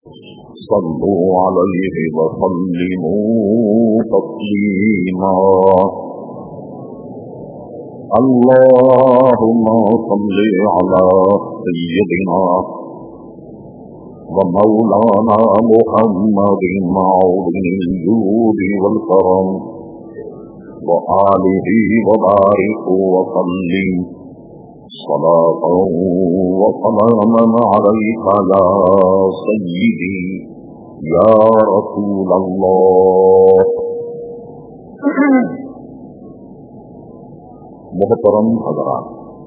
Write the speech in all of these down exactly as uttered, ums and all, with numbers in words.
صلوا عليه وسلموا تسليما اللهم صل على سيدنا ومولانا محمد معظم الجود والكرم وآله وبارك وسلم صلاة وسلاما عليك يا سيدي يا رسول الله. محترم حضرات،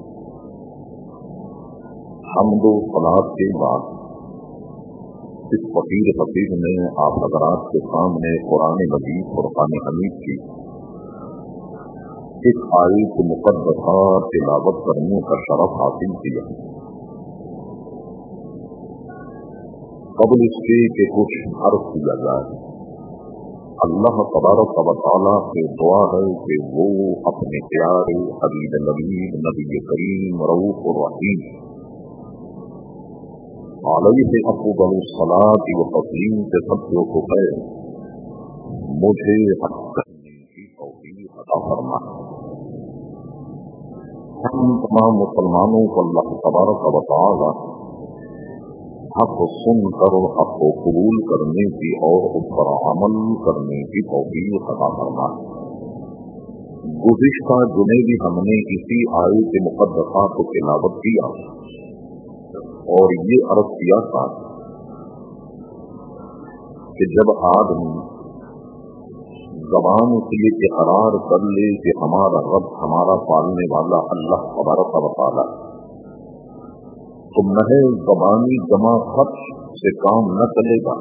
حمد و صلاۃ کے بعد اس فقیر فقیر نے آپ حضرات کے سامنے قرآن مجید فرقان حمید کی اس آیت مقدسہ تلاوت کرنے کا شرف حاصل کیا. قبل اس کے کہ کچھ عرض کیا جائے، اللہ تبارک و تعالیٰ سے دعا ہے کہ وہ اپنے پیارے حبیب نبی نبی کریم رؤوف الرحیم علیہ افضل الصلاۃ و تسلیم کے سب کو ہے مجھے حق کرنے کی توفیق عطا فرمائے. ہم تمام مسلمانوں کو اللہ تبارک و تعالیٰ حق سن کر حق کو قبول کرنے کی اور اس پر عمل کرنے کی توفیق عطا فرمائے. گزشتہ جمعے بھی ہم نے اسی آیت مقدسہ کو تلاوت کیا اور یہ عرض کیا تھا کہ جب آدمی زبان سے یہ اقرار کر لے کہ ہمارا رب ہمارا پالنے والا اللہ تبارک و تعالیٰ، تو محض زبانی جمع خط سے کام نہ چلے گا،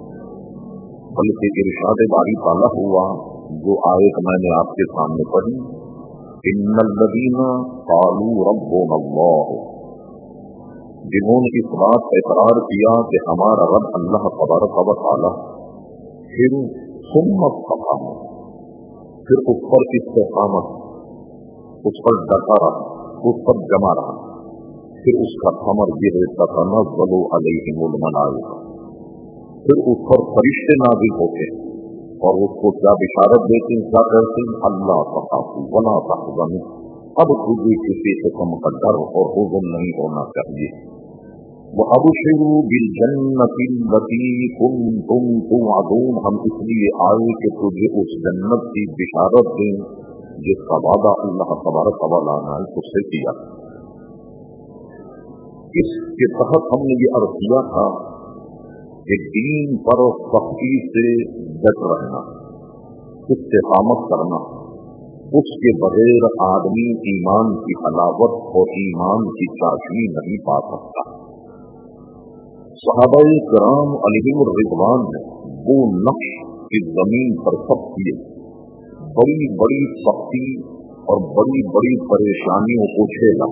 بلکہ ارشاد باری تعالیٰ ہوا جو آیت میں نے آپ کے سامنے پڑھی، ان الذین قالوا ربنا اللہ، جنہوں نے اس بات کا اقرار کیا کہ ہمارا رب اللہ تبارک و تعالیٰ، پھر ثم استقاموا، پھر اس پر استقامت، اس پر ڈٹا رہا، اس پر جمع رہا، پھر اس کا ثمر یہ ہے تتنزل علیہم الملائکہ، پھر اس پر فرشتے نازل ہوتے اور اس کو کیا بشارت دیتے ہیں، کیا کہتے ہیں، اللہ تخافوا ولا تحزنوا، اب تجھے کسی قسم کا ڈر اور حزن نہیں ہونا چاہیے. وَأَبْشِرُوا بِالْجَنَّةِ الَّتِي كُنتُمْ تُوعَدُونَ، ہم اس لیے آئے کہ تجھے اس جنت کی بشارت دیں جس کا وعدہ اللہ تبارک و تعالیٰ نے تجھ سے کیا. اس کے تحت ہم نے یہ عرض کیا تھا کہ دین پر سختی سے ڈٹ رہنا، استقامت کرنا، اس کے بغیر آدمی ایمان کی حلاوت اور ایمان کی چاشنی نہیں پا سکتا. صحابہ کرام علیہم الرضوان نے وہ نقش کی زمین پر سب کیے، بڑی بڑی سختی اور بڑی بڑی پریشانیوں کو جھیلا،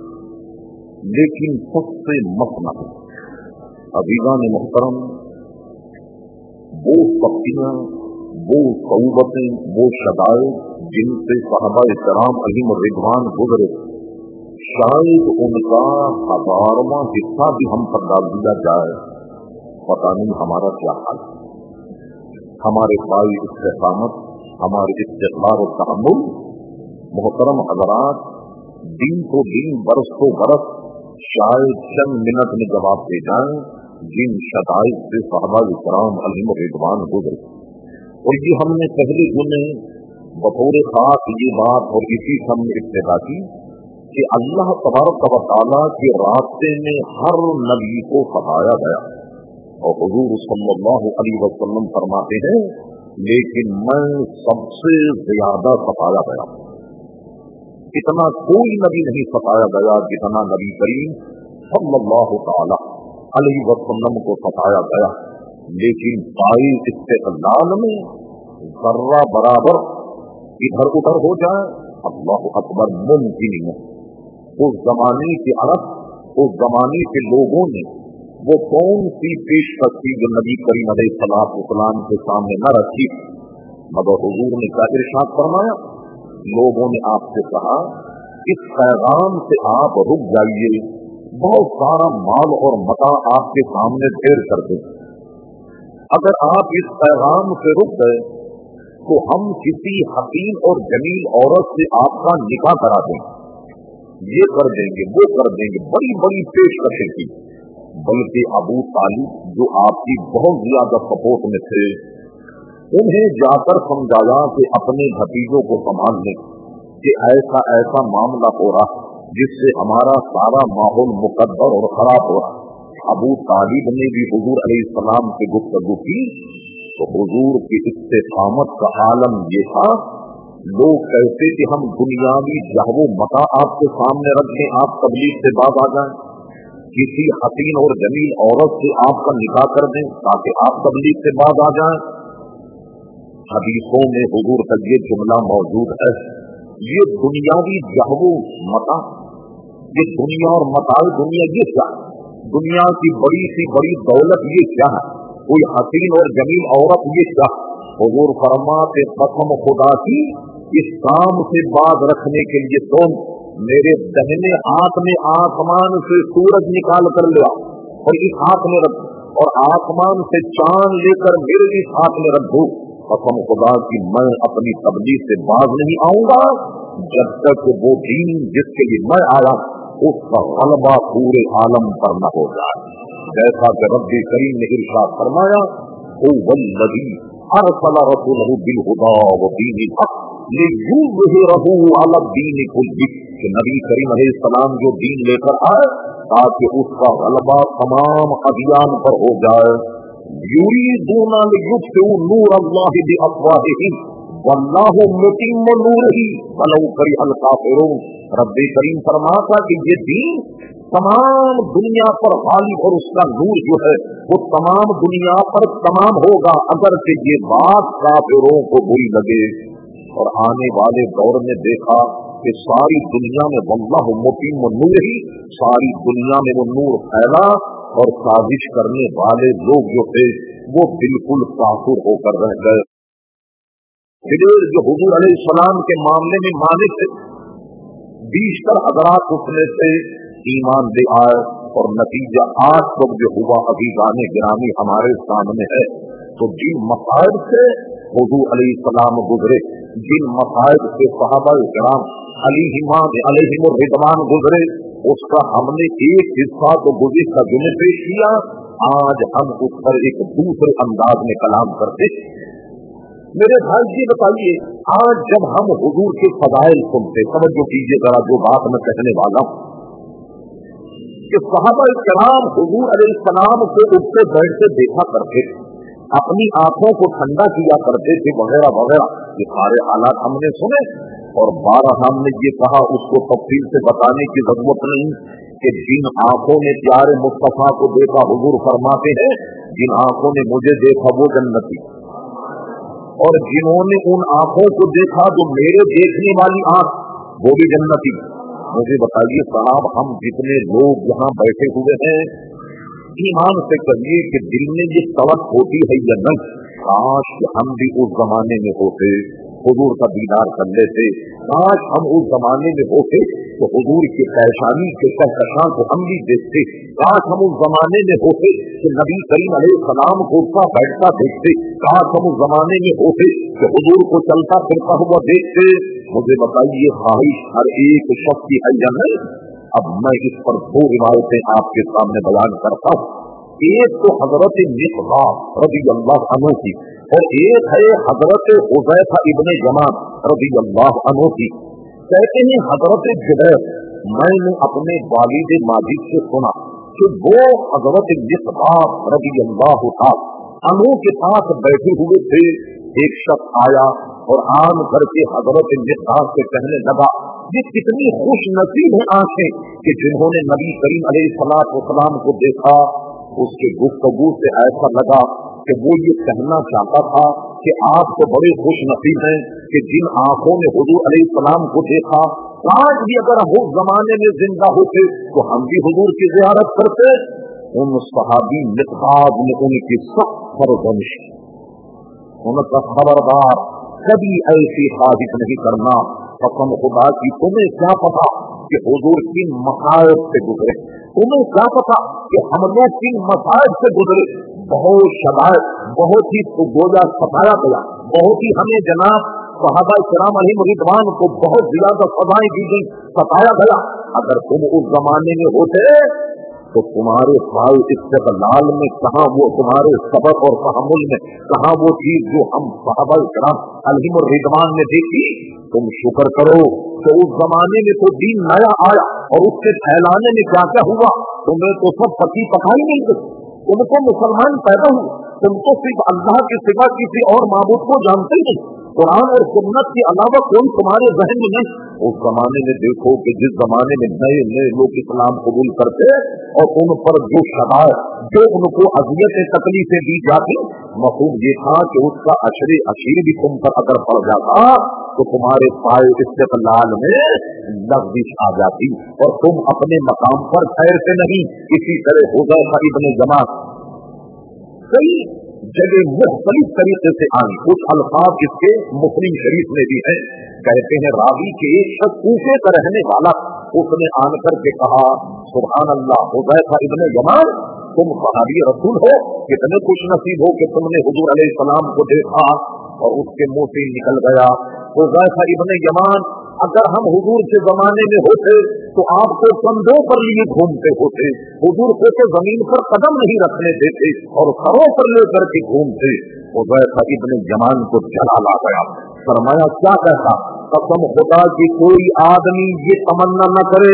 لیکن سب سے مسئلہ عزیزان محترم، وہ سختیاں، وہ صعوبتیں، وہ شدائد جن سے صحابہ کرام علیہم الرضوان گزرے، شاید ان کا ہزارواں حصہ بھی ہم پر ڈال دیا جائے، پتہ نہیں ہمارا کیا حال ہے. ہمارے بھائی استقامت، ہمارے استقبال و تحمل، محترم حضرات، دن تو دن، برس تو برس، شاید چند منٹ میں جواب دے جائیں جن شدائد سے صحابہ کرام علیہم الرضوان گزرے. اور یہ ہم نے پہلے دن بطور خاص یہ بات اور اسی سے ہم نے ابتدا کی کہ اللہ تبارک و تعالیٰ کے راستے میں ہر نبی کو ستایا گیا، اور حضور صلی اللہ علیہ وسلم فرماتے ہیں لیکن میں سب سے زیادہ ستایا گیا. اتنا کوئی نبی نہیں ستایا گیا جتنا نبی کریم صلی اللہ تعالی علیہ وسلم کو ستایا گیا، لیکن بائی استقلال میں ذرہ برابر ادھر ادھر ہو جائے اللہ اکبر ممکن ہے. اس زمانے کے عرب، اس زمانے کے لوگوں نے وہ کون سی پیش رکھی جو نبی کریم علیہ الصلوۃ والسلام کے سامنے نہ رکھی، مگر حضور نے کیا ارشاد فرمایا، لوگوں نے آپ سے کہا اس پیغام سے آپ رک جائیے बहुत सारा माल और मता आपके सामने ढेर कर दें, अगर आप इस पैगाम से रुक गए तो हम किसी हसीन और जमील औरत से आपका निकाह करा दें, ये कर देंगे, वो कर देंगे, बड़ी बड़ी पेशकशें की। बल्कि अबू तालिब जो आपकी बहुत ज्यादा सपोर्ट में थे, उन्हें जाकर समझाया कि अपने भतीजों को संभाल लें कि ऐसा ऐसा मामला हो रहा जिससे हमारा सारा माहौल मुकद्दर और खराब हो रहा। अबू तालिब ने भी हुजूर अलैहिस्सलाम से गुफ्तगू की तो हुजूर की इस्तिकामत का आलम ये था, लोग कहते कि हम दुनियावी जहवो मता आपके सामने रखें, आप तबलीग से बात आ जाएं, किसी हसीन और जमील औरत से आपका निकाह कर दें ताकि आप तबलीग से बात आ जाएं। हदीसों में हुजूर का ये जुमला मौजूद है, ये दुनियावी जहवो मता, ये दुनिया और मताए दुनिया ये क्या है, दुनिया की बड़ी सी बड़ी दौलत ये क्या है, कोई हसीन और जमील औरत ये क्या। हुजूर फरमाते कसम खुदा की, इस काम से बात रखने के लिए तो मेरे दहिने हाथ में आसमान से सूरज निकाल कर ले आओ और इस हाथ में रख, और आसमान से चांद लेकर मेरे इस हाथ में रख दो। कसम खुदा की मैं अपनी तबलीग से बाज नहीं आऊंगा जब तक वो दीन जिसके लिए मैं आया उसका गलबा पूरे आलम पर न हो जाए। जैसा कि रब्बी करीम ने इरशाद फरमाया, ओ वल्लज़ी अरसला रसूलहु बिल हुदा व दीनिल हक़ लियुज़हिरहु अला दीनि कुल्लिही, कि नबी करीम अलैहिस्सलाम जो दीन लेकर आए ताकि उसका गलबा तमाम अदियान पर हो जाए। युरीदूना लियुत्फिउ नूर अल्लाहि बिअफ़वाहिहिम वल्लाहु मुतिम्मु नूरिही वलौ करिहल काफ़िरून। रब्बे करीम फरमाता कि ये दीन तमाम दुनिया पर गालिब और उसका नूर जो है वो तमाम दुनिया पर तमाम होगा, अगर कि ये बात काफिरों को बुरी लगे। और आने वाले दौर में देखा कि सारी दुनिया में वल्लाहु मुतिम्मु नूरिही, सारी दुनिया में वो नूर फैला और साजिश करने वाले लोग जो थे वो बिल्कुल काफिर होकर रह गए। फिर जो हुजूर अलैहिस्सलाम के मामले में मालिक थे, बीसतर हजरात उसमें से ईमान ले आए और नतीजा आज तक जो हुआ अभी गाने गिरामी हमारे सामने है। तो जिन मसाइब से हुजूर अलैहिस्सलाम गुजरे, जिन मसाइब से सहाबा किराम अलैहिमुर रिदवान गुजरे, उसका हमने एक हिस्सा तो गुज़िश्ता जुमे पेश किया। आज हम उस पर एक दूसरे अंदाज में कलाम करते। मेरे भाई जी बताइए, आज जब हम हुजूर के फजाइल सुनते, समझो कीजिए जरा जो बात मैं कहने वाला हूँ, कि सहाबा किराम हुजूर अलैहिस्सलाम को उठते बैठते देखा करते, अपनी आंखों को ठंडा किया करते थे, वगैरह वगैरह, ये सारे हालात हमने सुने। और बारह हमने ये कहा, उसको तफसील से बताने की जरूरत नहीं कि जिन आंखों ने प्यारे मुस्तफा को देखा, हुजूर फरमाते हैं जिन आंखों ने मुझे देखा वो जन्नती, और जिन्होंने उन आंखों को देखा जो मेरे देखने वाली आंख वो भी जन्नती। मुझे बताइए साहब, हम जितने लोग यहाँ बैठे हुए हैं, ईमान से कहिए कि दिल में ये तवक्क होती है या नहीं, काश हम भी उस जमाने में होते, हुजूर का दीदार कर लेते। काश हम उस जमाने में होते तो हुजूर की परेशानी के कहकशां को हम भी देखते। काश हम उस जमाने में होते कि नबी करीम अलैहिस्सलाम को उठता बैठता देखते। काश हम उस जमाने में होते कि हुजूर को चलता फिरता हुआ देखते। मुझे बताइए ख्वाहिश हर एक शख्स की है या नहीं? अब मैं इस पर दो रिवायतें आपके सामने बयान करता हूँ। एक तो हजरत मिक़दाद रज़ी अल्लाह अन्हु की, और एक है हजरत हुज़ैफा इब्ने यमान रज़ी अल्लाह अन्हु की। कहते हैं हजरत जुबैर, मैंने अपने वालिद माजिद से सुना कि वो हजरत मिक़दाद रज़ी अल्लाह अन्हु के पास बैठे हुए थे। एक शख्स आया और आम करके हजरत मिक़दाद से कहने लगा, ये कितनी खुश नसीब है आंखें कि जिन्होंने नबी करीम अलैहिस्सलाम को देखा। उसके गुफ्तगू से ऐसा लगा कि वो ये कहना चाहता था कि आप तो बड़े खुश नसीब हैं कि जिन आंखों ने हुजूर अलैहिस्सलाम को देखा। आज भी अगर हम उस जमाने में जिंदा होते तो हम भी हुजूर की ज़ियारत करते। उन सहाबी मिक़दाद ने उनकी सख्त सरजनिश, उनका खबरदार, कभी ऐसी ख्वाहिश नहीं करना। कसम खुदा की, तुम्हें क्या पता कि हुजूर की मसाइब से गुजरे, तुम्हें क्या पता कि हम लोग किन मसाइल से गुजरे, बहुत शदायत, बहुत ही गोया सताया गया, बहुत ही हमें जनाब सहाबा किराम अलैहिम रिदवान को बहुत ज्यादा सजाएं दी गई, सताया गया। अगर तुम उस जमाने में होते तो तुम्हारे भाई इस्तेक़लाल में कहाँ वो तुम्हारे सबक और तहम्मुल में कहाँ वो चीज जो हम सहाबा किराम अलैहिम रिदवान ने देखी। तुम शुक्र करो कि उस जमाने में तो दीन नया आया और उसके फैलाने में क्या क्या हुआ। तुम्हें तो सब पकी पकाई मिल गई, तुमको मुसलमान पैदा हुए, तुम तो सिर्फ अल्लाह के सिवा किसी और माबूद को जानते नहीं, कुरान और सुन्नत के अलावा कोई तुम्हारे जहन में नहीं। उस जमाने में देखो कि जिस जमाने में नए नए लोग इस्लाम कबूल करते और उन पर जो शदायत, जो उनको अजियत तकलीफें दी जाती, मफहूम ये था कि उसका अशरे अशीर भी तुम पर अगर पड़ जाता तो तुम्हारे पाए इस्तेक़लाल में लग़्ज़िश आ जाती और तुम अपने मकाम पर ठहरते नहीं। इसी तरह हुज़ैफ़ा इब्न यमान कई जगह मुख्तलिफ तरीके से आए, कुछ अल्फाज इसके मुस्लिम शरीफ में भी है। कहते हैं रावी के एक शख्स कूफे का रहने वाला, उसने आन करके कहा सुभान अल्लाह, हुज़ैफ़ा इब्न यमान तुम सहाबी रसूल हो, कितने खुश नसीब हो कि तुमने हुजूर अलैहिस्सलाम को देखा। और उसके मुंह से निकल गया हुज़ैफ़ा इब्न यमान, अगर हम हुजूर के जमाने में होते तो आपको कंधों पर लिए घूमते होते, हुजूर को तो जमीन पर कदम नहीं रखने देते और सरों पर लेकर के घूमते। हुज़ैफ़ा इब्न यमान को जलाल आ गया, फरमाया क्या कहता, कसम खुदा की कोई आदमी ये तमन्ना न करे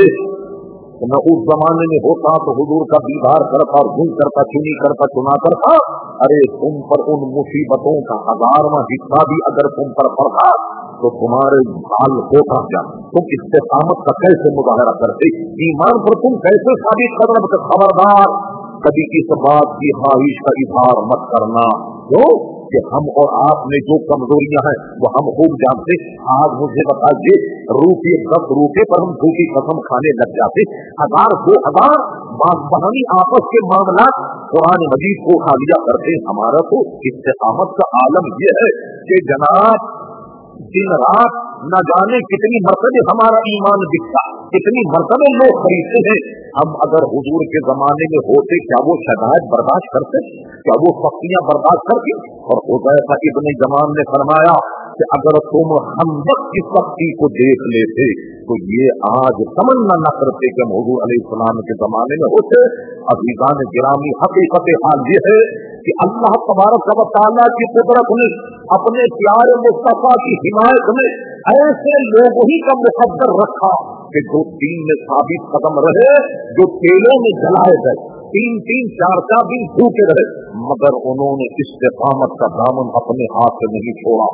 तो मैं उस जमाने में होता तो हुजूर का दीदार करता और घूम करता, चुनी करता, चुना करता। अरे तुम पर उन मुसीबतों का हजारवां हिस्सा भी अगर तुम पर पड़ता तो तुम्हारे हाल होता क्या, तुम इस्तेकामत का कैसे मुजाहरा करते, ईमान पर तुम कैसे साबित करना। खबरदार कभी इस बात की ख्वाहिश का इजहार मत करना क्यों कि हम और आप में जो कमजोरियां हैं वो हम खूब जानते। आज मुझे बताइए, रुपये दस रुपये पर हम झूठी कसम खाने लग जाते, हजार दो हजार बहानी आपस के मामला कुरान मजीद को खा लिया करते। हमारा तो इस्तेकामत का आलम ये है कि जनाब दिन रात न जाने कितनी मरतबे हमारा ईमान दिखता, कितनी मरतबे लोग खरीदते हैं। हम अगर हुजूर के जमाने में होते क्या वो शदायत बर्दाश्त करते, क्या वो सख्तियां बर्दाश्त करते। और हुज़ैफ़ा इब्न यमान ने फरमाया कि अगर तुम खंदक की सख्ती को देख लेते तो ये आज तमन्ना न करते कि हम हुजूर अलैहिस्सलाम के जमाने में होते। अज़ीज़ान गिरामी, हकीकत हाल ये है कि अल्लाह तबारक व तआला की कुदरत ने अपने प्यारे मुस्तफा की हिमायत में ऐसे लोगों ही का मुकद्दर रखा कि जो दीन में साबित कदम रहे, जो तेलों में जलाए गए, तीन तीन चार चार दिन भूखे रहे, मगर उन्होंने इस्तेकामत का दामन अपने हाथ से नहीं छोड़ा।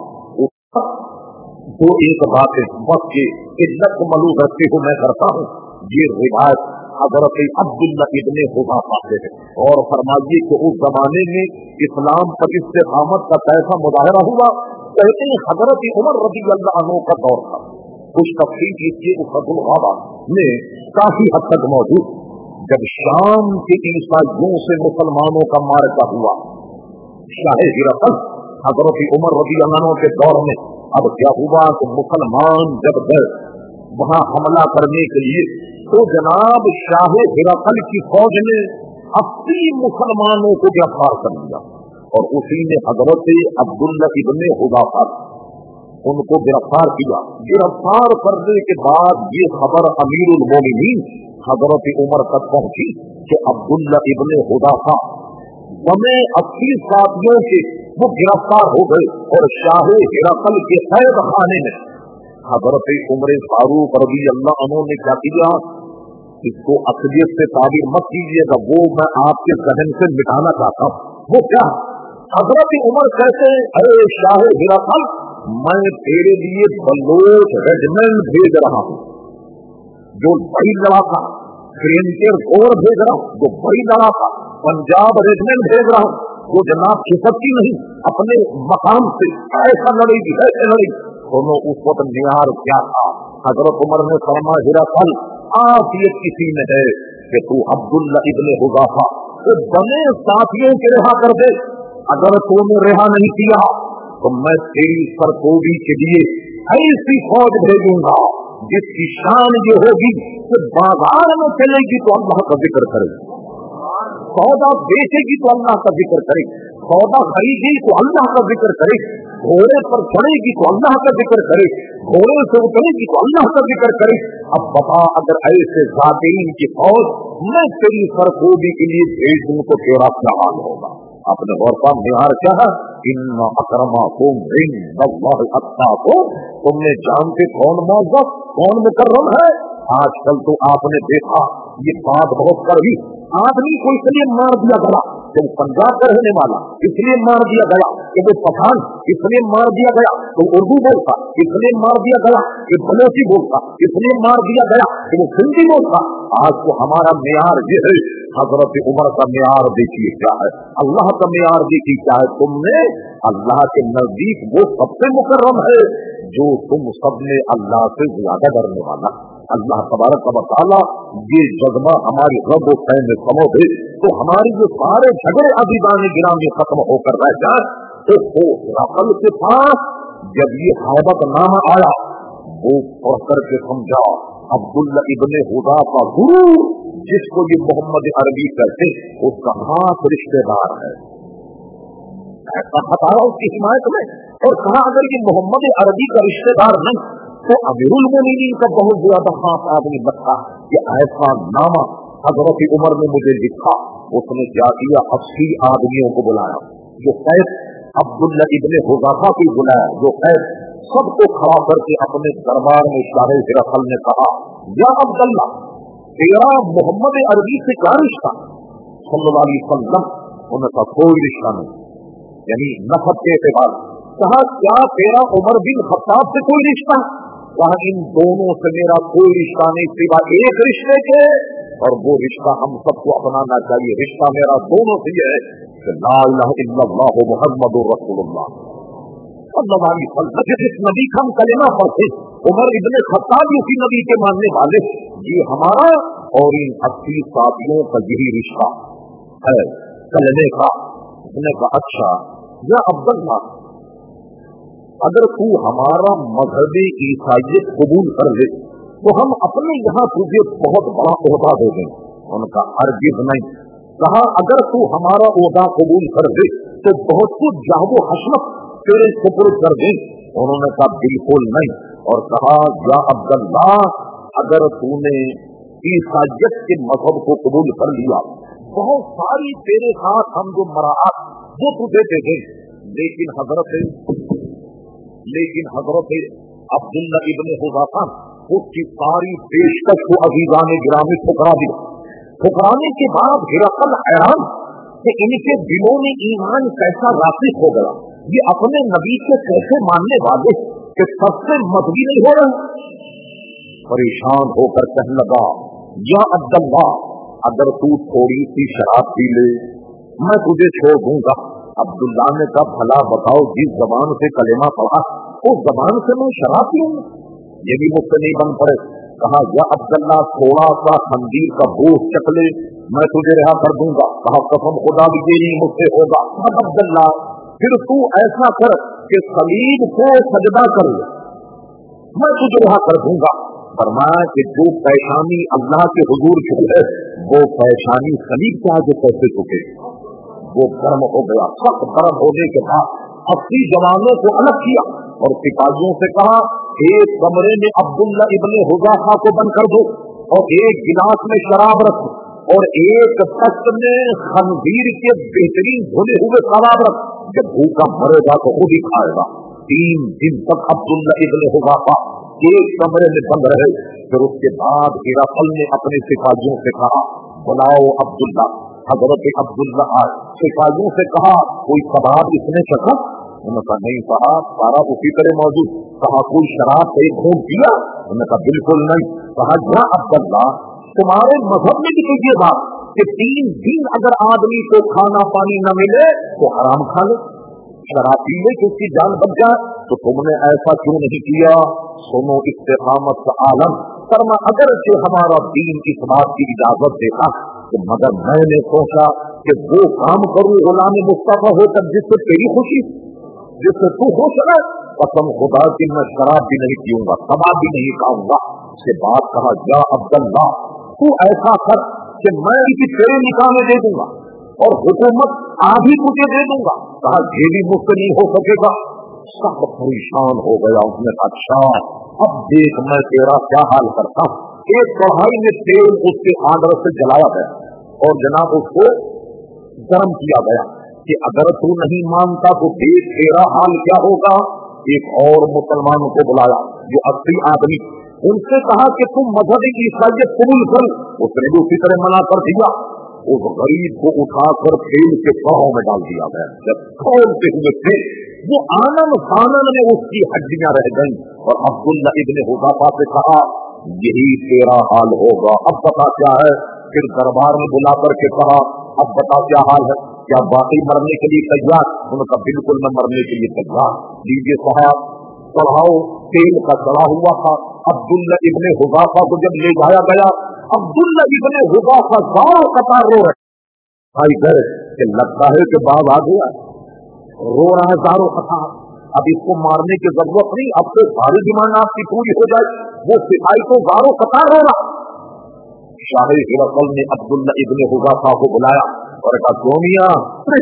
तो एक बात है बस ये इज्जत को मलूम रखते हुए मैं करता हूँ, ये रिवायत हजरत अब्दुल्ला इब्ने हुज़ैफ़ा से है। और फरमाइए कि उस जमाने में इस्लाम पर इस्तेकामत का कैसा मुजाहरा हुआ। कहते हैं हजरत उमर रज़ी अल्लाह अन्हु का दौर था, कुछ तफसील इसके उफ़क़ुल ग़ाबा में काफी हद तक मौजूद। जब शाम के ईसाइयों से मुसलमानों का मार्का हुआ, शाह हिरक़ल हजरत उमर रज़ी अल्लाह अन्हु के दौर में, अब क्या हुआ कि मुसलमान जब गए वहां हमला करने के लिए तो जनाब शाह हिरक़ल की फौज ने अस्सी मुसलमानों को गिरफ्तार कर लिया और उसी ने हजरत अब्दुल्ला इब्ने हुज़ैफ़ा उनको गिरफ्तार किया। गिरफ्तार करने के बाद ये खबर अमीरुल मोमिनीन हजरत उमर तक पहुंची कि अब्दुल्ला इब्ने हुज़ैफ़ा हमें अस्सी साथियों के वो गिरफ्तार हो गए और शाह हिरक़ल के कैद खाने में हजरत उमर फारूक रज़ी अल्लाह अन्हु ने क्या किया, इसको अक़लियत से ताबीर मत कीजिएगा, वो मैं आपके ज़हन से मिटाना चाहता हूँ। वो क्या, हजरत उमर कहते हैं अरे शाह हिरक़ल, मैं तेरे लिए बलोच रेजिमेंट भेज रहा हूँ जो बड़ी लड़ाका, ग्रेनियर कोर भेज रहा हूँ जो बड़ी लड़ाका, पंजाब रेजिमेंट भेज रहा हूँ जो जनाब खिसकती नहीं, अपने मकाम से ऐसा लड़ेगी ऐसे लड़ेगी। दोनों उस वक्त निहार क्या था। हजरत उमर ने फरमाया हिरक़ल, आप ये किसी में है कि तू अब्दुल्ला इब्ने हुज़ैफ़ा तो बने साथियों के रिहा कर दे, अगर तूने रिहा नहीं किया तो मैं तेरी सरकोबी के लिए ऐसी फौज भेजूंगा जिसकी शान ये होगी कि बाजार में चलेगी तो अल्लाह का जिक्र करेगी, सौदा बेचेगी तो अल्लाह का जिक्र करेगी, सौदा खरीदेगी तो अल्लाह का जिक्र करेगी, घोड़े पर चढ़ेगी तो अल्लाह का जिक्र करेगी, घोड़े से उतरेगी तो अल्लाह का जिक्र करेगी। अब बता, अगर ऐसे ज़ातिन की फौज मैं तेरी सरखोबी के लिए भेज दूं तो तेरा क्या हाल होगा। अपने गौर का मियार क्या है? इन्ना अकरमाकुम इंदल्लाहि अत्काकुम, तुमने जानते कौन मौजूद कौन मुकर्रम है। आजकल तो आपने देखा ये बात बहुत कड़वी, आदमी को इसलिए मार दिया गया कि वो पंजाब का रहने वाला, इसलिए मार दिया गया कि वो पठान, इसलिए मार दिया गया तो उर्दू बोलता, इसलिए मार दिया गया कि बलोची बोलता, इसलिए मार दिया गया कि वो हिंदी बोलता। आज तो हमारा मेयार ये है, हजरत उमर का मेयार देखिए क्या है, अल्लाह का मेयार देखिए क्या है। तुमने अल्लाह के नजदीक वो सबसे मुकर्रम है जो तुम सबने अल्लाह से ज्यादा डरने वाला। अल्लाह तबारक व तआला ये जज्बा हमारी रब व खैर में समो दे तो हमारी जो सारे झगड़े अजीबान गिराम में खत्म होकर रह जाए। तो वो रकल के पास जब ये हाबत नामा आया वो पढ़ करके समझा अब्दुल्ला इब्ने हुज़ाफा गुरु जिसको ये मोहम्मद अरबी कहते उसका हाथ रिश्तेदार है, ऐसा बताया उसकी हिमायत में। और कहा अगर ये मोहम्मद अरबी का रिश्तेदार नहीं तो अमीरुल मोमिनीन का बहुत ज्यादा खास आदमी बनता। ये ऐसा नामा हजरत उमर ने मुझे लिखा। उसने क्या किया, अस्सी आदमियों को बुलाया, जो कैद अब्दुल्ला इब्ने हुज़ाफा को बुलाया, जो कैद सबको खड़ा करके अपने दरबार में शाह हिरक़ल ने कहा, या अब्दुल्ला तेरा मोहम्मद अरबी से क्या रिश्ता? सल्लल्लाहु अलैहि वसल्लम उनका कोई रिश्ता नहीं, यानी नफ़रत के एतबार। कहा क्या तेरा उमर बिन खत्ताब से कोई रिश्ता? कहा इन दोनों से मेरा कोई रिश्ता नहीं सिवाय एक रिश्ते के, और वो रिश्ता हम सबको अपनाना चाहिए। रिश्ता मेरा दोनों से है कि ला इलाहा इल्लल्लाह मुहम्मदुर रसूलुल्लाह सल्लल्लाहु अलैहि वसल्लम। जिस नबी का हम कलेमा पढ़ते उमर इब्ने खत्ताब उसी नबी के मानने वाले, ये हमारा और इन अस्सी साथियों का यही रिश्ता है कलेमे का। उसने कहा अच्छा या अब्दुल्ला अगर तू हमारा मजहबी ईसाइयत कबूल कर ले तो हम अपने यहाँ तुझे बहुत बड़ा ओहदा दे दें। उनका हरगिज़ नहीं। कहा अगर तू हमारा ओहदा कबूल कर दे तो बहुत कुछ जाहबो हशमत तेरे सुपुर्द कर दे। उन्होंने कहा बिल्कुल नहीं। और कहा या अब्दुल्ला अगर तूने ईसाइयत के मजहब को कबूल कर लिया बहुत सारी तेरे साथ हम जो मराहत वो तुझे दे दें, लेकिन हजरत लेकिन हजरत अब्दुल्ला इब्ने हुज़ाफा उसकी सारी पेशकश को अजीज़ान गिरामी ठुकरा दिया। ठुकराने के बाद हिरक़ल हैरान कि इनके दिलों में ईमान कैसा रासिख हो गया, ये अपने नबी के कैसे मानने वाले कि सबसे मजबी नहीं हो रहे। परेशान होकर कहने लगा या अब्दुल्ला अगर तू थोड़ी सी शराब पी ले मैं तुझे छोड़ दूंगा। अब्दुल्ला ने कहा भला बताओ जिस जबान से कलेमा पढ़ा उस जबान से मैं शराब पीऊंगा, ये भी मुझसे नहीं बन पड़े। कहा या अब्दुल्ला थोड़ा सा खंजीर का बोझ चक ले मैं तुझे रिहा कर दूंगा। कहा कसम खुदा भी ये नहीं मुझसे होगा। अब्दुल्ला फिर तू ऐसा कर कि सलीब को सजदा कर ले मैं तुझे रिहा कर दूंगा। फरमाया कि जो परेशानी अल्लाह के हुजूर की है वो परेशानी सलीब के आगे कैसे झुके। वो गर्म हो गया। सख्त गर्म होने के बाद अस्सी जवानों को अलग किया और सिपाहियों से कहा एक कमरे में अब्दुल्ला इब्ने हुज़ाफा को बंद कर दो और एक गिलास में शराब रखो और एक तख्त में खंजीर के बेहतरीन धुले हुए कबाब रख। जब भूखा मरेगा तो खुद ही खाएगा। तीन दिन तक अब्दुल्ला इब्ने हुज़ाफा एक कमरे में बंद रहे। फिर उसके बाद हिरक़ल ने अपने सिपाहियों से कहा बुलाओ अब्दुल्ला। हजरत अब्दुल्ला आए, सिपाहियों से कहा कोई कबाब इसने चखा? उन्होंने कहा नहीं साहब सारा उसी तरह मौजूद। कहा कोई शराब से खून किया? उन्होंने कहा बिल्कुल नहीं। कहा या अब्दुल्ला तुम्हारे मजहब में भी तो ये बात कि तीन दिन अगर आदमी को खाना पानी न मिले तो हराम खा ले, शराब पी ले कि उसकी जान बच जाए। तो तुमने ऐसा क्यों नहीं किया? सुनो इस्तिकामत का आलम करना अगर से हमारा दीन इस बात की इजाजत देता तो मगर मैंने सोचा कि वो काम करूं गुलाम मुस्तफा होकर जिससे तेरी खुशी। जिससे तू खुश है, कसम खुदा की मैं शराब भी नहीं पीऊंगा, कबाब भी नहीं खाऊंगा। उसके बाद कहा, या अब्दुल्ला तू ऐसा कर कि मैं इसी तेरे निकाह में दे दूंगा और हुकूमत आधी तुझे दे दूंगा। कहा ये भी मुझसे नहीं हो सकेगा। सब परेशान हो गया। उसने कहा अच्छा अब देख मैं तेरा क्या हाल करता हूं। एक कढ़ाई में तेल उसके आंदर से जलाया गया और जनाब उसको गर्म किया गया कि अगर तू नहीं मानता तो देख तेरा हाल क्या होगा। एक और मुसलमानों को बुलाया जो अस्सी आदमी, उनसे कहा कि तुम मजहबी ईसाइयत कबूल कर। उसने भी उसी तरह मना कर दिया। उस गरीब को उठाकर तेल के कड़ाहों में डाल दिया गया। जब खोलते हुए थे वो आनन फानन में उसकी हड्डियां रह गईं और अब्दुल्ला इब्ने हुज़ाफा से कहा यही तेरा हाल होगा, अब बता क्या है। फिर दरबार में बुला करके कहा अब बता क्या हाल है, क्या बाकी मरने के लिए तैयार। उनका बिल्कुल मैं मरने के लिए तैयार। लीजिए साहब चढ़ाओ। तेल का चढ़ा हुआ था। अब्दुल्ला इब्ने हुज़ाफा को जब ले जाया गया, अब्दुल्ला इब्ने हुज़ाफा गाँव कतार रो रहे भाई गए कि लगता है कि बाप आ गया, रो रहा है जारो कतार। अब इसको मारने की जरूरत नहीं, अब तो सारी डिमांड आपकी पूरी हो जाए। वो सिपाही को जारो कतार रो रहा। शाह हिरकल ने अब्दुल्ला इब्ने हुज़ाफा को बुलाया और कहा क्यों मियां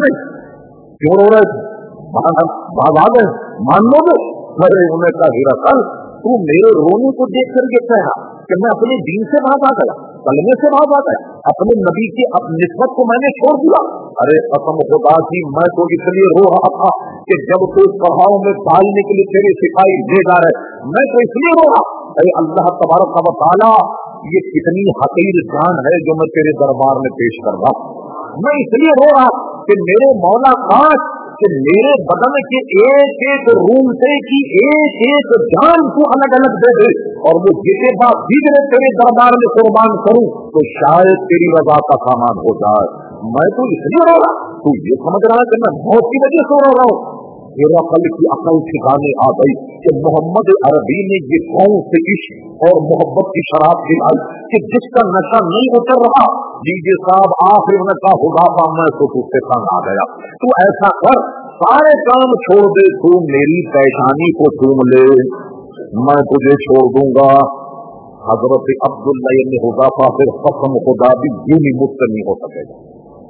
क्यों रो रहे, बाप आ गए, मान लो। अरे उन्हें कहा हिरकल तू मेरे रोने को देख करके कहा कि मैं अपने दीन से भाग आ गया, कलमे से भाग आ गया, अपने नबी की निस्बत को मैंने छोड़ दिया। अरे कसम खुदा की मैं तो इसलिए रो रहा था कि जब तो पहाड़ों में डालने के लिए तेरे सिपाही ले जा रहे, मैं तो इसलिए रो रहा। अरे अल्लाह तबारक व तआला ये कितनी हकीर जान है जो मैं तेरे दरबार में पेश कर रहा। मैं इसलिए रो रहा कि मेरे मौला काश कि मेरे बदन के एक एक रूमते की एक एक जान को अलग अलग दे दे और वो जिसे बात दीजरे तेरे दरबार में कुर्बान करूं तो शायद तेरी रजा का सामान हो जाए। मैं तो इसलिए रो रहा, तू ये समझ रहा है कि मैं मौत की वजह से रो रहा हूं। मेरा कल की अकल ठिकाने आ गई कि मोहम्मद अरबी ने ये कौन से इश्क और मोहब्बत की शराब पिलाई कि जिसका नशा नहीं उतर रहा। लीजिए साहब आखिर में का हुज़ाफा मैं तो तुझसे तंग आ गया, तू ऐसा कर सारे काम छोड़ दे, तू मेरी परेशानी को चूम ले, मैं तुझे छोड़ दूंगा। हजरत अब्दुल्ला इब्ने हुज़ाफा फिर कसम खुदा भी ये भी मुझसे नहीं हो सकेगा,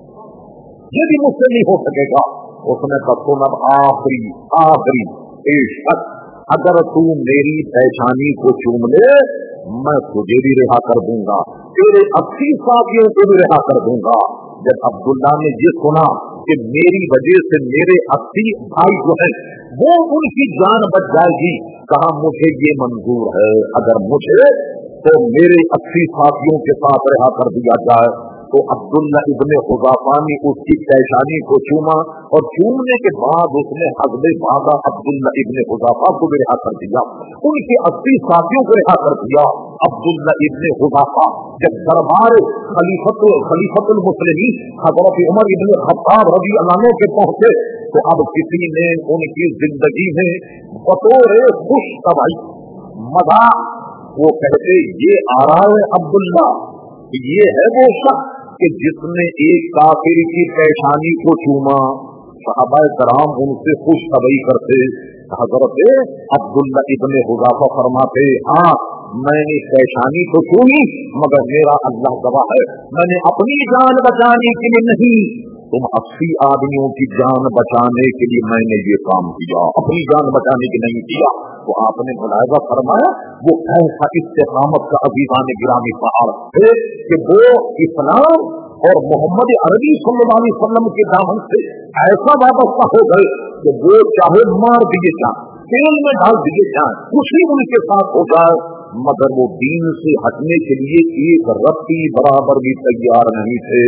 ये भी मुझसे नहीं हो सकेगा। उसने कहा अब आखिरी आखिरी पेशकश, अगर तू मेरी परेशानी को चूम ले मैं तुझे भी रिहा कर दूंगा, तेरे अस्सी साथियों को भी रिहा कर दूंगा। जब अब्दुल्ला ने ये सुना कि मेरी वजह से मेरे अस्सी भाई जो है वो उनकी जान बच जाएगी, कहा मुझे ये मंजूर है, अगर मुझे तो मेरे अस्सी साथियों के साथ रिहा कर दिया जाए। तो अब्दुल्ला इब्ने हुज़ाफा ने उसकी परेशानी को चूमा और चूमने के बाद उसने हज़्बे वादा अब्दुल्ला इब्ने हुज़ाफा को भी रिहा कर दिया, उनके अस्सी साथियों को रिहा कर दिया। अब्दुल्ला इब्ने हुज़ाफा जब दरबार खलीफतुल खलीफतुल मुस्लिमीन हज़रत उमर इब्ने ख़त्ताब रज़ी अल्लाह अन्हु के पहुंचे तो अब किसी ने उनकी जिंदगी में बतौर खुश तबाही मजा वो कहते ये आ रहा है अब्दुल्ला, ये है वो शख्स कि जिसने एक काफिर की परेशानी को चूमा। सहाबा कराम उनसे खुश तबई करते। हजरत अब्दुल्ला इब्ने हुज़ाफा फरमाते हाँ मैंने परेशानी तो चूमी मगर मेरा अल्लाह गवाह है मैंने अपनी जान बचाने के लिए नहीं, तुम अस्सी आदमियों की जान बचाने के लिए मैंने ये काम किया, अपनी जान बचाने के नहीं किया। तो आपने मुलाहिज़ा फरमाया वो ऐसा इस्तिक़ामत का अज़ीज़ान गिरामी पहाड़ है कि वो इस्लाम और मोहम्मद अरबी सल्लल्लाहु अलैहि वसल्लम के दामन से ऐसा वाबस्ता हो गए कि वो चाहे मार दिए जाए, तेल में डाल दिए जाए, कुछ ही उनके साथ हो जाए, मगर वो दीन से हटने के लिए एक रत्ती बराबर भी तैयार नहीं थे।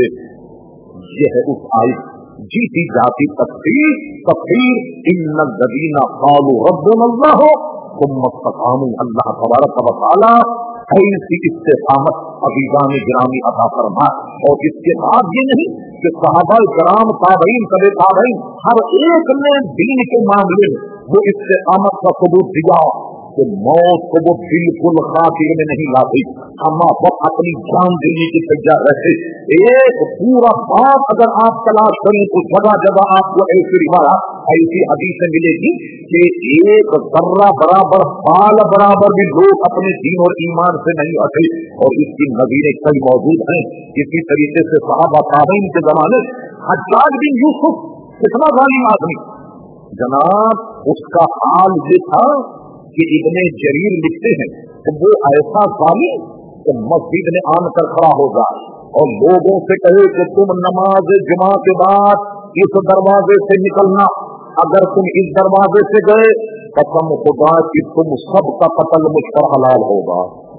यह है उस आयत जीती जाती तफसीर तफसीर इन्नल्लज़ीना क़ालू रब्बुनल्लाह सुम्मा इस्तक़ामू, अल्लाह तबारक व तआला ऐसी इस्तिक़ामत अज़ीज़ान गिरामी अता फरमाए। और इसके बाद ये नहीं कि सहाबा किराम ताबईन तबे ताबईन हर एक ने दीन के मामले में वो इस्तिक़ामत का सबूत दिया। کہ موत को वो बिल्कुल खातिर में नहीं लाती, हम वक्त अपनी जान देने की तैयार रहते। एक पूरा बात अगर आप तलाश करें तो जगह जगह आपको ऐसी रिवायत, ऐसी हदीसें मिलेगी कि एक जर्रा बराबर बाल बराबर भी लोग अपने दीन और ईमान से नहीं हटे, और इसकी नज़ीरें कई मौजूद हैं। इसी तरीके से सहाबा ताबईन के जमाने हज्जाज बिन यूसुफ कितना जालिम आदमी, जनाब उसका हाल ये था कि इब्ने जरीर लिखते हैं कि वो ऐसा जालिम कि मस्जिद में आकर खड़ा होगा और लोगों से कहे कि तुम नमाज जुमा के बाद इस दरवाजे से निकलना, अगर तुम इस दरवाजे से गए कसम खुदा कि तुम सबका कत्ल मुझ पर हलाल होगा।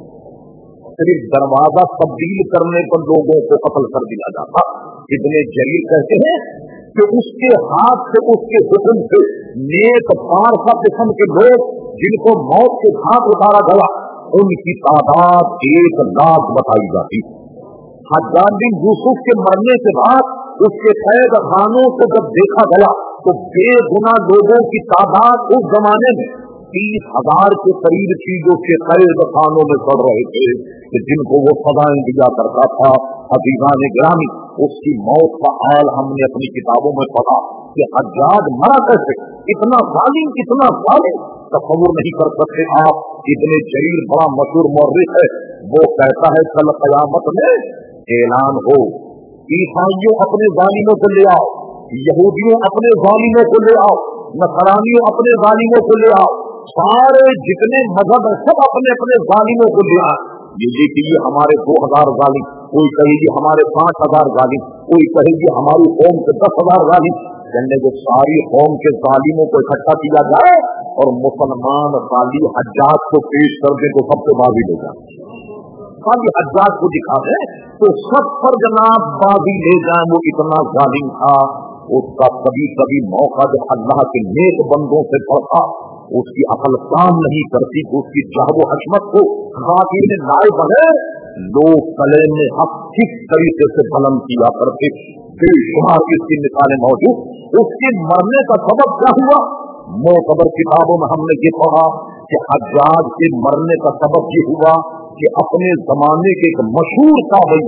सिर्फ दरवाजा तब्दील करने पर लोगों को कत्ल कर दिया जाता। इब्ने जरीर कहते हैं कि उसके हाथ से, उसके हुक्म से नेक पारसा किस्म के लोग जिनको मौत के हाथ उतारा गया उनकी तादाद एक लाख बताई जाती। हज्जाज बिन यूसुफ के मरने के बाद उसके कैद खानों को जब देखा गया तो बेगुना लोगों की तादाद उस जमाने में तीस हजार के करीब थी जो के कैद खानों में पड़ रहे थे कि जिनको वो सजाएं दिया करता था। अजीजान ग्रामी, उसकी मौत का हाल हमने अपनी किताबों में पढ़ा कि हज्जाज मरा कैसे, इतना जालिम इतना जालिम तस्वुर नहीं कर सकते आप। इब्ने जरीर बड़ा मशहूर मौर्रिख है, वो कहता है कल क़यामत में ऐलान हो, ईसाइयों अपने जालिमों को ले आओ, यहूदियों अपने जालिमों को ले आओ, नसरानियों अपने जालिमों को ले आओ, सारे जितने मजहब है सब अपने अपने जालिमों को ले आए। ये देखिए हमारे दो हजार जालिम, कोई कहेगी हमारे पांच हजार जालिम, कोई कहेगी हमारी कौम के दस हजार जालिम। कहने जो सारी कौम के जालिमों को इकट्ठा किया जाए और मुसलमान जालिम हज्जाज को पेश कर दे तो सबसे बाजी ले जाए, खाली हज्जाज को दिखा दे तो सब पर जनाब बाजी ले जाए। वो इतना जालिम था, उसका कभी कभी मौका जब अल्लाह के नेक बंदों से पड़ता उसकी अकल काम नहीं करती कि उसकी चाहबो हशमत को गाती में लाए बने लोग कले में हक किस तरीके से बुलंद किया करते। बेशुमार इसकी मिसालें मौजूद। उसके मरने का सबब क्या हुआ? मोतबर किताबों में हमने ये पढ़ा कि हज्जाज के मरने का सबब ये हुआ कि अपने जमाने के एक मशहूर ताबई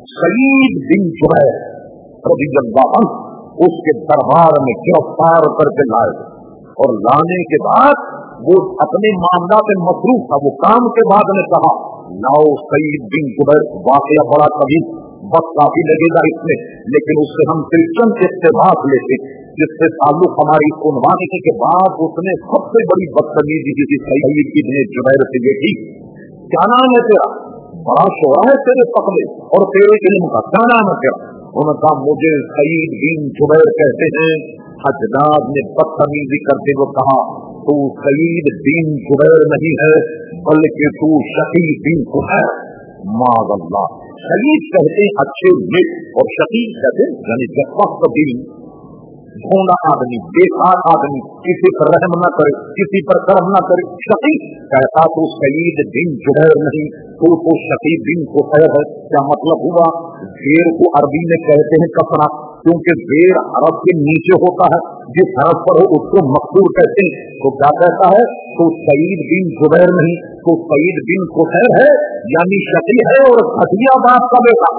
सईद बिन जुबैर रज़ियल्लाहु अन्हु उसके दरबार में गिरफ्तार करके लाए और लाने के बाद वो अपने मामला में मसरूफ था। वो काम के बाद ने कहा लाओ सईद बिन जुबैर, वाकया बड़ा कभी वक्त काफी लगेगा इसमें, लेकिन उससे हम क्रिश्चन के इत्तेफाक लेते जिससे ताल्लुक हमारी सुनवाने के बाद उसने सबसे बड़ी बदतमीजी की थी सईद बिन जुबैर से देखी। क्या नाम है तेरा? बड़ा शोरा है तेरे पकड़े और तेरे इल्म का, क्या नाम है तेरा? उन्होंने कहा मुझे सईद बिन जुबैर कहते हैं। हज्जाज ने बदतमीजी करते हुए कहा तू सईद बिन जुबैर नहीं है बल्कि तू शकी बिन है। माज़अल्लाह, शहीद कहते हैं अच्छे नेक और शकीक कहते हैं यानी जब दिन ढूंढा आदमी, बेकार आदमी, किसी पर रहम न करे, किसी पर कर्म न करे। शकीक कहता तो सईद बिन जुबैर नहीं, तो तो शकीक बिन कुफैर है। क्या मतलब हुआ? शेर को अरबी में कहते हैं कसरा, क्योंकि शेर अरब के नीचे होता है, जिस हरफ पर हो उसको मकसूर कहते हैं। तो क्या कहता है? तो सईद बिन जुबैर नहीं, तो सईद बिन कुफैर है यानी शकी है और घटिया बाप का बेटा।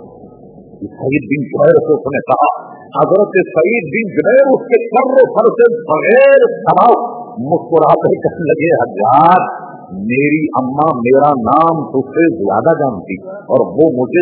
सईद बिन जुबैर को उसने कहा। हजरत सईद बिन जुबैर उसके सर सर से बगैर दबाव मुस्कुराते कहने लगे हज्जाज मेरी अम्मा मेरा नाम तुझसे ज्यादा जानती और वो मुझे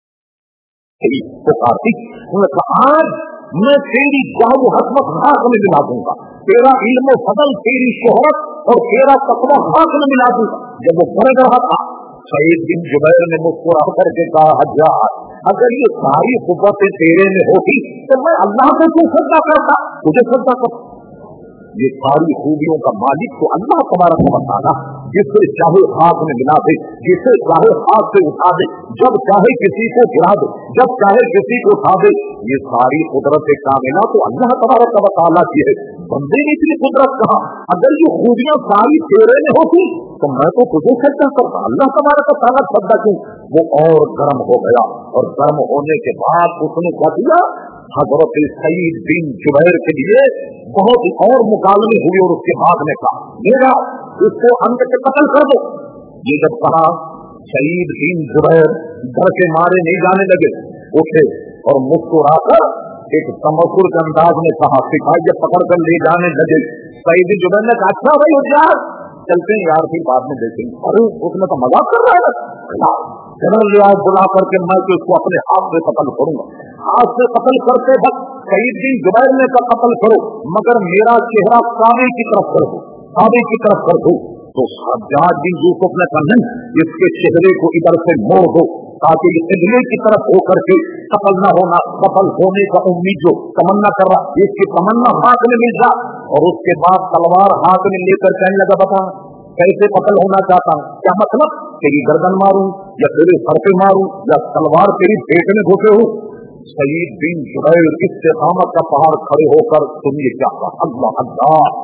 सही पुकारती। आज मैं तेरी जाऊ हसमत हाथ में मिला दूंगा, तेरा इल्म फजल, तेरी शोहरत और तेरा तकवा हाथ में मिला दूंगा। जब वो बढ़ रहा था सईद बिन जुबैर ने मुस्कुरा करके कहा हज्जाज अगर ये सारी कुव्वतें तेरे में होती तो मैं अल्लाह को क्यों सजदा करता, तुझे सजदा करता। ये सारी खूबियों का मालिक तो अल्लाह तबारक व तआला, जिसे चाहे हाथ में मिला दे, जिसे चाहे हाथ से उठा दे, जब चाहे किसी को गिरा दे, जब चाहे किसी को उठा दे। ये सारी कुदरत कामिला तो अल्लाह तबारक व तआला की है, बंदे ने इतनी कुदरत कहा। अगर ये खूबियां सारी तेरे में होती तो मैं तो तुझे सजदा करता, अल्लाह तबारक व तआला सजदा क्यों? वो और गर्म हो गया और गर्म होने के बाद उसने क्या किया? हजरत सईद बिन जुबैर के लिए बहुत और मुकालमे हुए और उसके बाद में कहा मेरा इसको अंत से कत्ल कर दो। ये जब कहा सईद बिन जुबैर डर के मारे नहीं जाने लगे, उठे और मुस्कुराकर एक तमस्कुर के अंदाज में कहा, सिपाही जब पकड़ कर ले जाने लगे सईद बिन जुबैर ने कहा अच्छा भाई यार चलते हैं यार, फिर बाद में देखेंगे। अरे उसने तो मजाक कर रहा है, जनरल ले आओ बुला करके मैं तो इसको अपने हाथ से कत्ल करूंगा। हाथ से कत्ल करते वक्त सईद बिन जुबैर ने का कत्ल करो मगर मेरा चेहरा काबे की तरफ कर दो, काबे की तरफ कर दो। तो हज्जाज बिन यूसुफ ने कहा नहीं, इसके चेहरे को इधर से मोड़ दो ताकि किबले की तरफ होकर के सफल न होना, सफल होने का उम्मीद जो तमन्ना कर रहा, इसकी तमन्ना हाथ में मिल जाए। और उसके बाद तलवार हाथ में लेकर कहने लगा बता कैसे कत्ल होना चाहता हूँ, क्या मतलब तेरी गर्दन मारूं या तेरे सर पे मारूं या तलवार तेरी पेट में घुसे हो। सईद बिन जुबैर इस्तिकामत का पहाड़ खड़े होकर तुम ये क्या कहा, अल्लाह अल्लाह,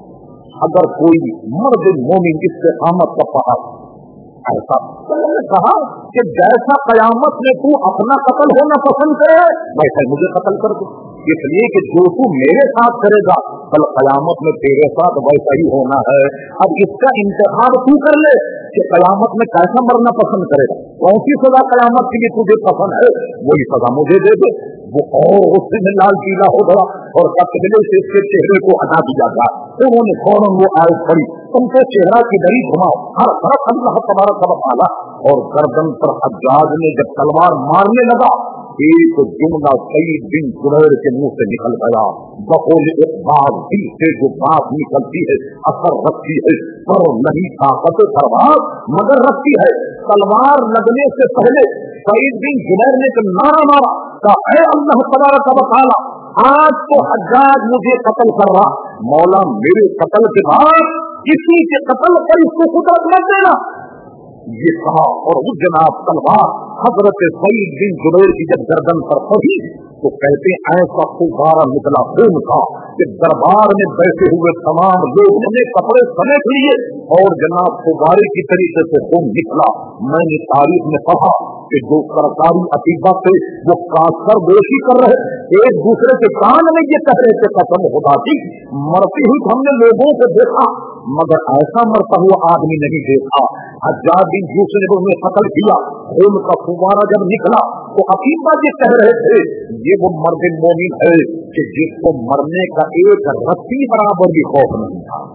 अगर कोई मर्द मोमिन इस्तिकामत का पहाड़ ऐसा कहा कि जैसा कयामत में तू अपना कत्ल होना पसंद करे वैसा मुझे कत्ल कर दो, इसलिए कि जो तू मेरे साथ करेगा कल कयामत में तेरे साथ वैसा ही होना है। अब इसका इंतखाब तू कर ले कि कयामत में कैसा मरना पसंद करेगा, कौन सी सजा कयामत के लिए तुझे पसंद है वही सजा मुझे दे दे। वो और उससे में लाल पीला हो गया और तकबीले से इसके चेहरे को हटा दिया गया। तो उन्होंने फौरन वो आयत पड़ी, तुमको चेहरा की दरी घुमाओ, हर तरफ अल्लाह तबारक व तआला। और गर्दन पर हज्जाज ने जब तलवार मारने लगा एक जुमला सईद बिन जुबैर के मुंह से निकल गया, बकौल एक बात दिल से जो बात निकलती है असर रखती है, पर नहीं ताकत परवाज मगर रखती है। तलवार लगने से पहले सईद बिन जुबैर ने एक नारा मारा, कहा ऐ अल्लाह तबारक व तआला आज तो हज्जाज मुझे कत्ल कर रहा, मौला मेरे कत्ल के बाद किसी के कत्ल पर इसको कुदरत मत देना। ये कहा और वो जनाब तलवार हजरत सईद बिन जुबैर की जब गर्दन पर पड़ी तो कहते ऐसा फुगारा निकला खून का कि दरबार में बैठे हुए तमाम लोग ने कपड़े समेट लिए और जनाब फुगारे की तरीके से खून निकला। मैंने तारीख में कहा कि जो सरकारी अतीबा से वो कासर दोषी कर रहे एक दूसरे के कान में ये कह रहे थे कसम खुदा की मरती हुई हमने लोगों को देखा मगर ऐसा मरता हुआ आदमी नहीं देखा। हज्जाज बिन यूसुफ ने उन्हें कत्ल किया, खून का फुवारा जब निकला तो अतीबा ये कह रहे थे ये वो मर्द मोमिन है कि जिसको मरने का एक रत्ती बराबर भी खौफ नहीं था,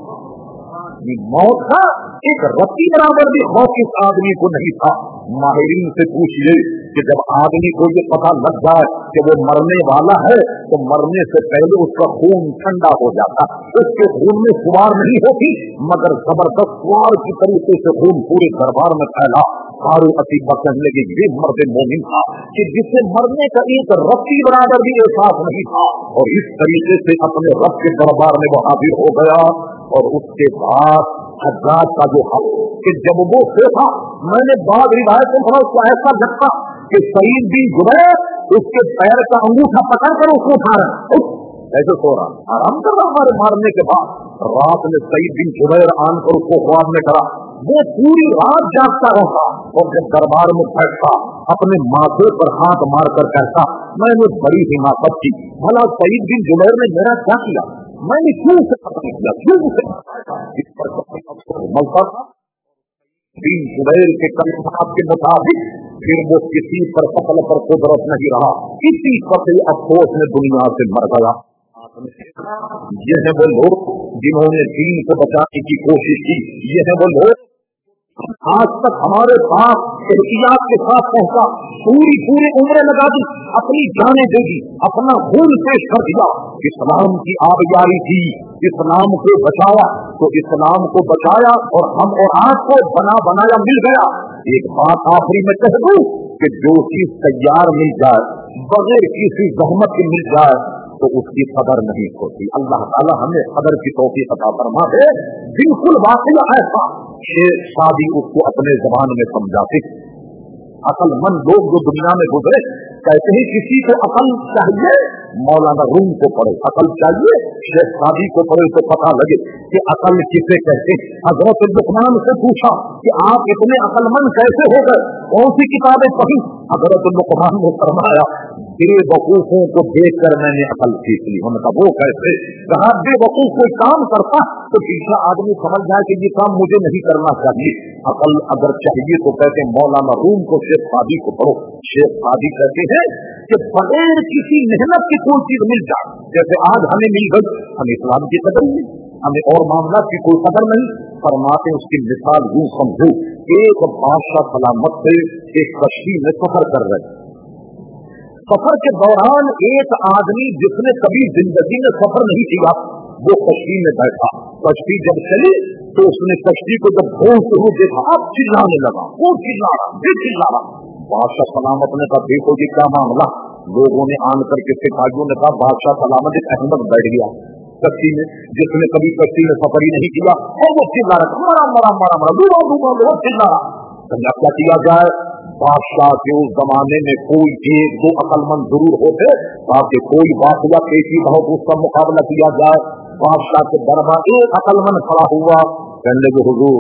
मौत का एक रत्ती बराबर भी खौफ इस आदमी को नहीं था। माहिरीन से पूछिए कि जब आदमी को ये पता लग जाए कि वो मरने वाला है तो मरने से पहले उसका खून ठंडा हो जाता, उसके खून में सुवार नहीं होती मगर जबरदस्त सुवार की तरीके से खून पूरे दरबार में फैला। सारे अतीबा कहने लगे ये मर्द मोमिन था कि जिसे मरने का एक रत्ती बराबर भी एहसास नहीं था और इस तरीके से अपने रब के दरबार में वो हाजिर हो गया। और उसके बाद हज्जाज का जो हक कि जब वो देखा मैंने बाद रिवायत में पढ़ा उसको ऐसा लगता कि सईद बिन जुबैर उसके पैर का अंगूठा पकड़ कर उसको उठा रहा ऐसे सो रहा आराम कर रहा हमारे मारने के बाद। रात में सईद बिन जुबैर आन कर उसको ख्वाब में करा, वो पूरी रात जागता रहता और जब दरबार में बैठता अपने माथे पर हाथ मार कर कहता मैंने बड़ी हिमाकत की, भला सईद बिन जुबैर ने मेरा क्या किया, मैंने क्यों से पता किया, क्यों से इस पर बिन जुबैर के कलमात के मुताबिक फिर वो किसी पर कत्ल पर कुदरत नहीं रहा, किसी कत्ल अफसोस में दुनिया से मर गया। ये है वो लोग जिन्होंने दीन को बचाने की कोशिश की, ये है वो लोग आज तक हमारे पास एहतियात के साथ पहुंचा, पूरी पूरी उम्र लगा दी, अपनी जाने दे दी, अपना खून पेश कर दिया, इस्लाम की आबयारी थी, इस्लाम को बचाया तो इस्लाम को बचाया और हम और आज को बना बनाया मिल गया। एक बात आखिरी में कह दूं कि जो चीज तैयार मिल जाए बगैर किसी जहमत के मिल जाए तो उसकी कदर नहीं होती। अल्लाह ताला हमें कदर की तौफीक अता फरमा दे। बिल्कुल वाकई ऐसा शेर शादी उसको अपने जबान में समझाते। अकलमंद लोग जो दुनिया में गुजरे कहते हैं किसी को अकल चाहिए मौलाना रूम को पढ़े, अकल चाहिए शेर शादी को पढ़े तो पता लगे कि अकल किसे कहते। हजरत लुकमान से पूछा कि आप इतने अकलमंद कैसे हो गए, कौन सी किताबें पढ़ी। हजरत लुकमान ने फरमाया बेवकूफों को देख कर मैंने अकल सीख ली। हमने कहा वो कैसे? कहा बेवकूफ कोई काम करता तो तीसरा आदमी समझ जाए कि ये काम मुझे नहीं करना चाहिए। अकल अगर चाहिए तो कहते मौलाना रूम को शेख सादी को पढ़ो। शेख सादी कहते हैं कि बगैर किसी मेहनत की कोई चीज मिल जाए, जैसे आज हमें मिल गई, हमें इस्लाम की कदर नहीं, हमें और मामला की कोई कदर नहीं। फरमाते उसकी मिसाल यूं समझो, एक बादशाह सलामत से एक कश्ती में सफर कर रहे, सफर के दौरान एक आदमी जिसने कभी जिंदगी में सफर नहीं किया वो कश्ती में बैठा। कश्ती जब चली तो उसने कश्ती को जब घोलते हुए देखा, अब चिल्लाने लगा, वो चिल्ला रहा, ये चिल्ला रहा। बादशाह सलामत ने कहा देखो जी क्या मामला। लोगों ने आन करके सिपाहियों ने कहा बादशाह सलामत एक अहमद बैठ गया कश्ती में, जिसने कभी कश्ती में सफर ही नहीं किया, और वो चिल्ला रहा, मरा मरा मरा मरा डूबा डूबा डूबा चिल्ला रहा। क्या किया जाए? बादशाह के उस जमाने में कोई एक दो अकलमंद जरूर होते ताकि कोई वाकया पेशी हो तो उसका मुकाबला किया जाए। बादशाह के दरबार एक अकलमंद खड़ा हुआ, कहने लगे हुजूर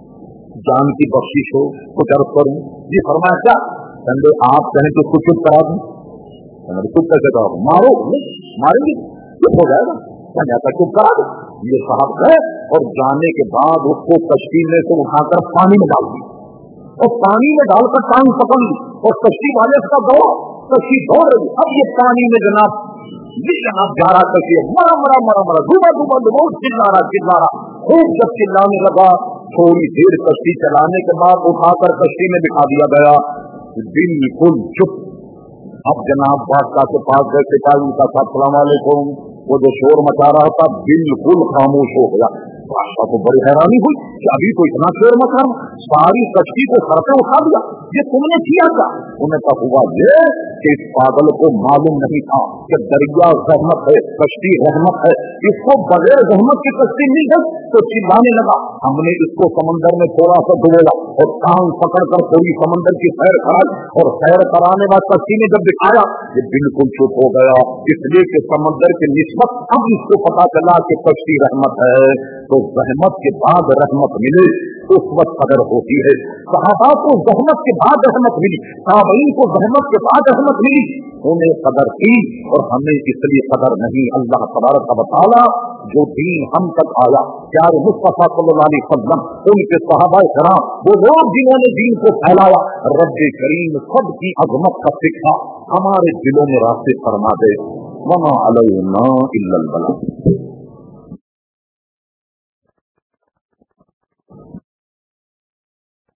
जान की बख्शिश हो, कुछ अर्ज करूं। जी फरमाया क्या? कहने आप कहें तो उसको चुप करा दूं। चुप कैसे करो? मारो, मारेंगे, चुप हो जाएगा। कहने चुप करा दो। ये साहब गए और जाने के बाद उसको कश्ती में से उठाकर पानी में डाल दी और पानी में डालकर टांग पकड़ ली और कश्ती वाले का दौड़, कश्ती दौड़ रही। अब ये पानी में जनाब ये जनाब जा रहा कश्ती, मरा मरा मरा मरा डूबा डूबा डूबा चिल्ला रहा चिल्ला रहा। खूब जब चिल्लाने लगा, थोड़ी देर कश्ती चलाने के बाद उठाकर कश्ती में बिठा दिया गया, बिल्कुल चुप। अब जनाब बादशाह के पास गए, सिपाही का सलाम अलैकुम, वो जो शोर मचा रहा था बिल्कुल खामोश हो गया। बादशाह को बड़ी हैरानी हुई कि अभी तो इतना शोर मचा, सारी कश्ती को सर पे उठा दिया, ये तुमने किया क्या? उन्हें कहा हुआ ये कि इस पागल को मालूम नहीं था कि दरिया रहमत है, कश्ती रहमत है, इसको बगैर रहमत की कश्ती मिल गई तो चिल्लाने लगा। हमने इसको समंदर में थोड़ा सा डुबोला और टांग पकड़कर थोड़ी समंदर की सैर कराई और सैर कराने बाद कश्ती में जब दिखाया ये बिल्कुल चुप हो गया, इसलिए कि समंदर के निस्बत अब इसको पता चला कि कश्ती रहमत है। तो रहमत के बाद रहमत मिले उस वक्त कदर होती है। सहाबा को रहमत के बाद रहमत मिली, ताबईन को रहमत के बाद रहमत मिली, उन्हें कदर की और हमें इसलिए कदर नहीं। अल्लाह तबारक व तआला जो दीन हम तक आया, प्यारे मुस्तफा सल्लल्लाहु अलैहि वसल्लम, उनके सहाबा कराम, वो लोग जिन्होंने दीन को फैलाया, रब्बे करीम सबकी अजमत का सिक्का हमारे दिलों में रास्ते फरमा दे। वमा अलैना इल्लल बलाग।